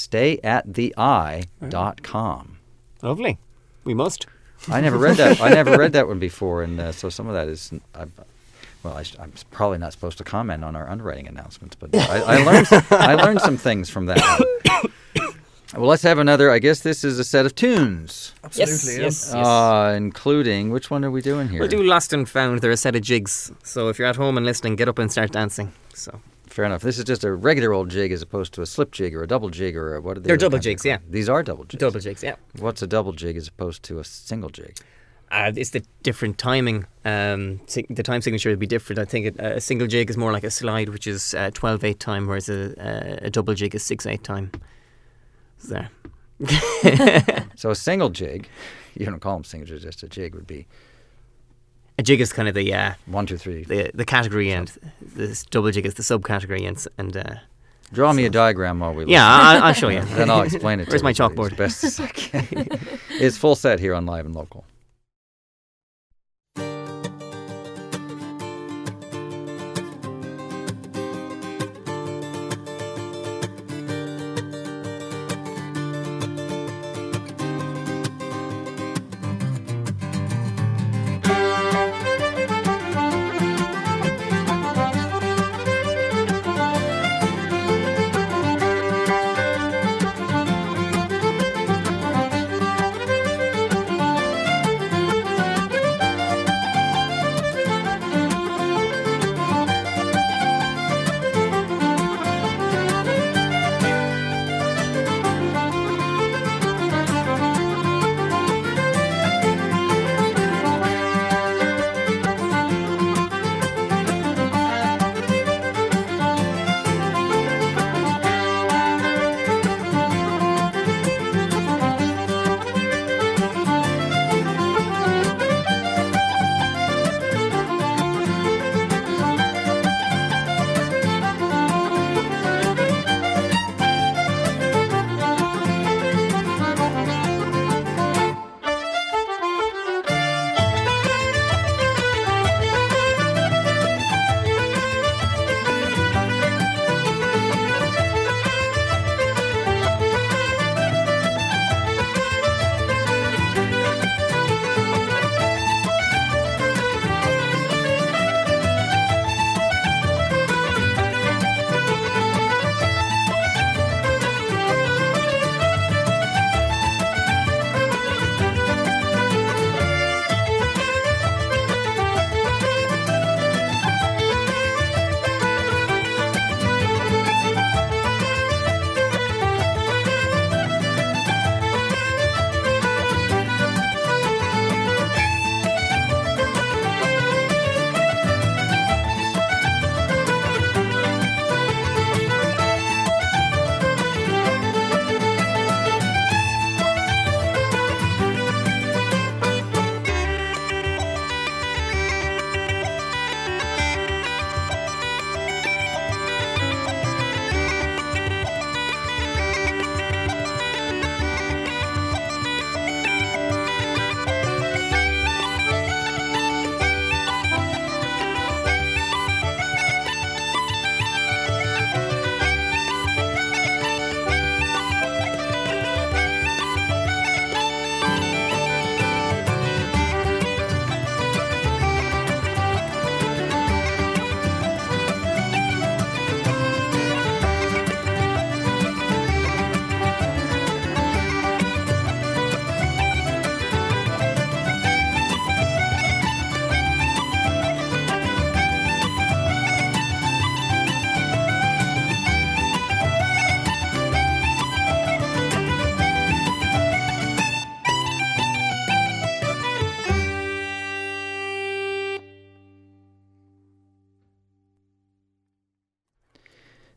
S1: stayatthei.com.
S2: Lovely. We must.
S1: I never read that. I never read that one before, and so some of that is. I'm probably not supposed to comment on our underwriting announcements, but I learned some things from that one. Well, let's have another. I guess this is a set of tunes.
S3: Absolutely,
S2: yes.
S1: Including, which one are we doing here?
S2: We'll do Lost and Found. They're a set of jigs. So if you're at home and listening, get up and start dancing. So
S1: fair enough. This is just a regular old jig as opposed to a slip jig or a double jig or what are they?
S2: They're double jigs, yeah.
S1: These are double jigs.
S2: Double jigs, yeah.
S1: What's a double jig as opposed to a single jig?
S2: It's the different timing. The time signature would be different. I think a single jig is more like a slide, which is 12/8 time, whereas a double jig is 6/8 time. There.
S1: So a single jig, you don't call them single jigs, just a jig would be.
S2: A jig is kind of the
S1: 1, 2, 3.
S2: The category, and the double jig is the subcategory, and.
S1: Draw me a diagram while we listen.
S2: Yeah, I'll show you.
S1: Then I'll explain it.
S2: Where's
S1: to
S2: my
S1: everybody
S2: chalkboard?
S1: As best as I can. It's Full Set here on Live and Local.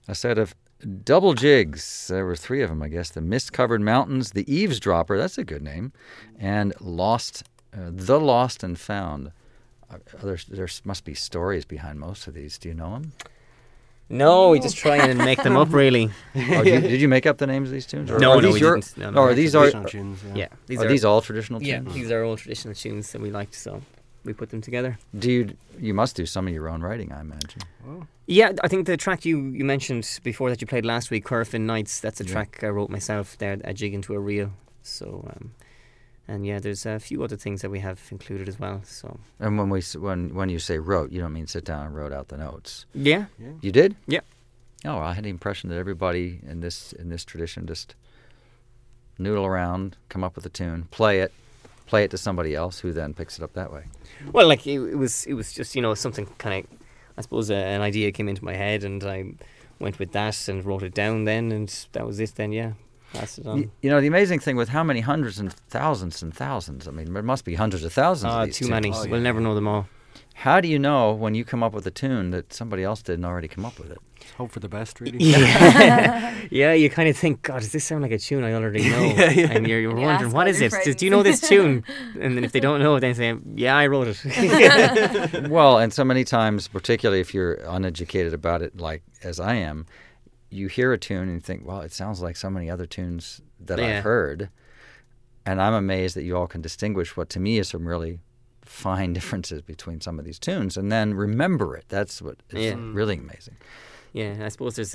S1: A set of double jigs. There were 3 of them, I guess. The Mist-Covered Mountains, The Eavesdropper, that's a good name, and The Lost and Found. There must be stories behind most of these. Do you know them?
S2: No, we just try and make them up, really.
S1: Or did you make up the names of these tunes? Or
S2: No,
S1: are
S2: no,
S1: these
S2: we
S1: your,
S2: didn't. No,
S1: or are these are
S3: Traditional tunes,
S2: Yeah,
S1: these all traditional tunes?
S2: Yeah, these are all traditional tunes that we liked, so we put them together.
S1: You must do some of your own writing, I imagine.
S3: Oh.
S2: Yeah, I think the track you mentioned before that you played last week, Corfin Nights, that's a track I wrote myself there, a jig into a reel. So, and yeah, there's a few other things that we have included as well. So.
S1: And when you say wrote, you don't mean sit down and wrote out the notes.
S2: Yeah.
S1: You did?
S2: Yeah.
S1: Oh, I had the impression that everybody in this tradition just noodle around, come up with a tune, play it to somebody else who then picks it up that way.
S2: Well, like it was just something kind of, I suppose an idea came into my head and I went with that and wrote it down then, and that was it then. Yeah, passed it on.
S1: The amazing thing with how many hundreds and thousands, I mean, there must be hundreds of thousands of these
S2: too
S1: tunes.
S2: many.
S3: Oh, yeah.
S2: We'll never know them all.
S1: How do you know when you come up with a tune that somebody else didn't already come up with it?
S3: Hope for the best, really.
S2: Yeah, yeah. You kind of think, God, does this sound like a tune I already know? And you're
S4: You
S2: wondering,
S4: ask
S2: what
S4: all
S2: is
S4: your
S2: it?
S4: friends.
S2: Do you know this tune? And then if they don't know, then say, yeah, I wrote it.
S1: Well, and so many times, particularly if you're uneducated about it, like as I am, you hear a tune and you think, well, it sounds like so many other tunes that
S2: Yeah.
S1: I've heard. And I'm amazed that you all can distinguish what to me is some really fine differences between some of these tunes and then remember it. That's what is
S2: Yeah.
S1: really amazing.
S2: Yeah, I suppose there's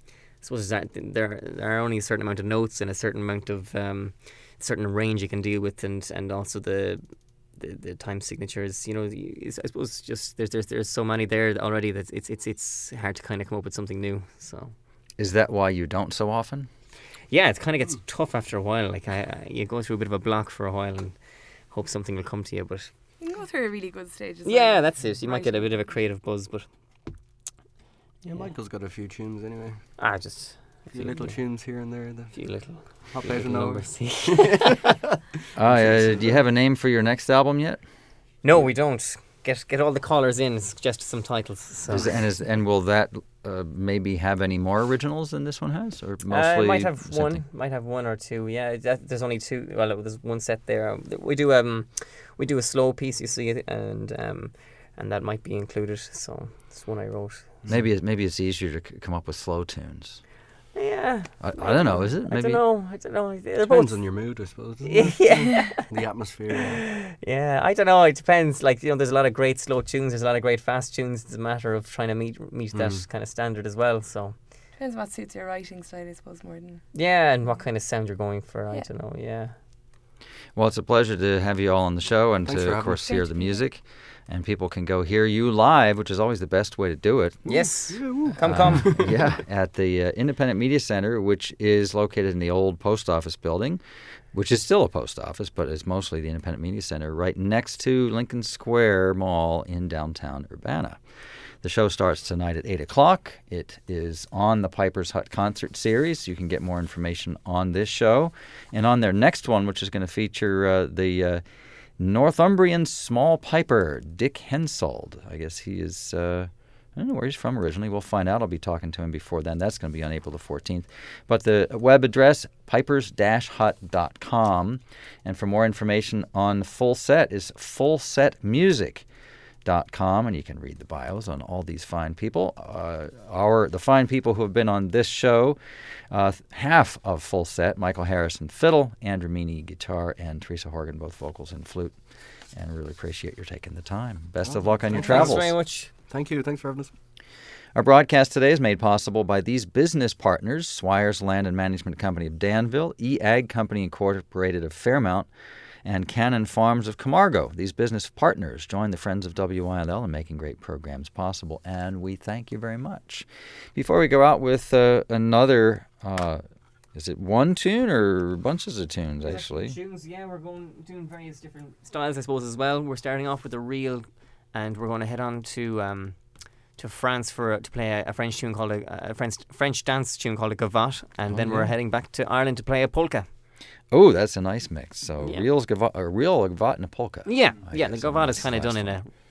S2: there are only a certain amount of notes and a certain amount of certain range you can deal with, and also the time signatures. I suppose just there's so many there already that it's hard to kind of come up with something new. So
S1: Is that why you don't so often?
S2: yeah, it kind of gets tough after a while. Like you go through a bit of a block for a while and hope something will come to you, but
S4: You can go through a really good stage as well.
S2: yeah, that's it. You might
S4: Right.
S2: get a bit of a creative buzz, but
S3: Yeah, Michael's got a few tunes anyway.
S2: just
S3: A few little tunes here and there.
S2: a few little
S3: Pop
S2: few
S3: out of
S2: little
S3: nowhere.
S2: numbers.
S1: Do you have a name for your next album yet?
S2: No, we don't. Get all the callers in, suggest some titles. So.
S1: And will that maybe have any more originals than this one has, or mostly?
S2: might have
S1: something?
S2: might have one or two. Yeah, there's only two. Well, there's one set there. We do a slow piece, you see, and that might be included. So it's one I wrote.
S1: Maybe it's easier to come up with slow tunes.
S2: Yeah.
S1: I don't know. Is it?
S2: I don't know. They're
S3: Depends
S2: both.
S3: on your mood, I suppose. Doesn't it?
S2: Yeah.
S3: The atmosphere.
S2: Yeah, I don't know. It depends. Like, there's a lot of great slow tunes. There's a lot of great fast tunes. It's a matter of trying to meet that kind of standard as well. So
S4: Depends what suits your writing style, I suppose, more than.
S2: yeah, and what kind of sound you're going for. I
S4: Yeah.
S2: don't know. Yeah.
S1: Well, it's a pleasure to have you all on the show and
S3: Thanks
S1: to,
S3: for
S1: of
S3: having
S1: course,
S3: us.
S1: hear the music. And people can go hear you live, which is always the best way to do it.
S2: Yes.
S3: Yeah,
S2: Come.
S1: Yeah, at the Independent Media Center, which is located in the old post office building, which is still a post office, but it's mostly the Independent Media Center, right next to Lincoln Square Mall in downtown Urbana. The show starts tonight at 8 o'clock. It is on the Piper's Hut concert series. You can get more information on this show and on their next one, which is going to feature the Northumbrian small piper, Dick Hensold. I guess he is, I don't know where he's from originally. We'll find out. I'll be talking to him before then. That's going to be on April the 14th. But the web address, pipers-hut.com. And for more information on Full Set is fullsetmusic.com, and you can read the bios on all these fine people. The fine people who have been on this show, half of Full Set, Michael Harrison fiddle, Andrew Meany guitar, and Teresa Horgan both vocals and flute. And really appreciate your taking the time. Best of luck on your travels.
S2: Thanks very much.
S3: Thank you. Thanks for having us.
S1: Our broadcast today is made possible by these business partners: Swires Land and Management Company of Danville, E-Ag Company Incorporated of Fairmount, and Cannon Farms of Camargo. These business partners join the Friends of WILL in making great programs possible, and we thank you very much. Before we go out with another, is it one tune or bunches of tunes, actually?
S2: Tunes, yeah, we're doing various different styles, I suppose, as well. We're starting off with a reel, and we're going to head on to France to play a French tune called a French dance tune called a gavotte, and then we're heading back to Ireland to play a polka.
S1: Oh, that's a nice mix. So
S2: Yeah.
S1: real gavotte and a polka.
S2: Yeah,
S1: I
S2: the
S1: guess,
S2: gavotte is
S1: nice,
S2: kind of
S1: nice
S2: done in
S1: one.
S2: a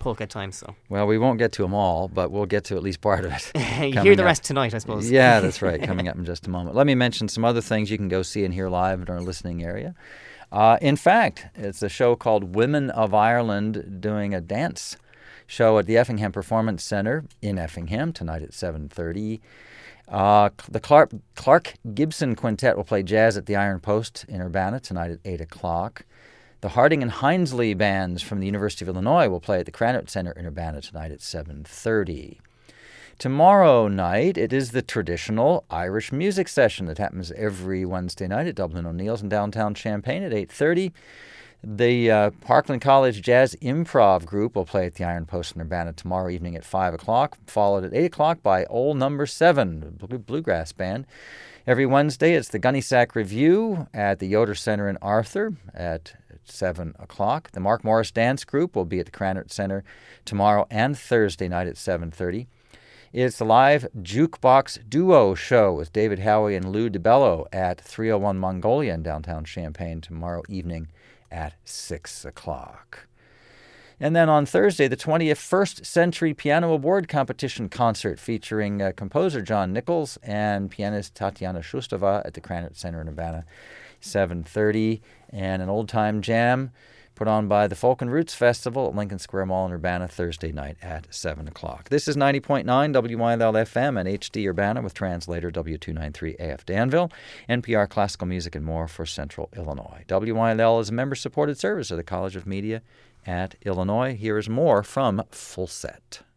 S2: polka at times. So
S1: Well, we won't get to them all, but we'll get to at least part of it.
S2: you
S1: coming
S2: hear the
S1: up.
S2: rest tonight, I suppose.
S1: Yeah, that's right. Coming up in just a moment. Let me mention some other things you can go see and hear live in our listening area. In fact, it's a show called Women of Ireland doing a dance show at the Effingham Performance Centre in Effingham tonight at 7:30. The Clark Gibson Quintet will play jazz at the Iron Post in Urbana tonight at 8 o'clock. The Harding and Hinesley bands from the University of Illinois will play at the Cranard Centre in Urbana tonight at 7:30. Tomorrow night, it is the traditional Irish music session that happens every Wednesday night at Dublin O'Neill's in downtown Champaign at 8:30. The Parkland College Jazz Improv Group will play at the Iron Post in Urbana tomorrow evening at 5 o'clock, followed at 8 o'clock by Old Number 7, bluegrass band. Every Wednesday, it's the Gunnysack Review at the Yoder Centre in Arthur at 7 o'clock. The Mark Morris Dance Group will be at the Cranard Centre tomorrow and Thursday night at 7:30. It's the live Jukebox Duo show with David Howie and Lou DeBello at 301 Mongolia in downtown Champaign tomorrow evening at 6 o'clock. And then on Thursday, the 21st Century Piano Award Competition concert featuring composer John Nichols and pianist Tatiana Shustova at the Cranard Centre in Urbana, 7:30. And an old-time jam put on by the Folk and Roots Festival at Lincoln Square Mall in Urbana Thursday night at 7 o'clock. This is 90.9 WYLL FM and HD Urbana with translator W293 AF Danville, NPR Classical Music and more for Central Illinois. WYLL is a member-supported service of the College of Media at Illinois. Here is more from Full Set.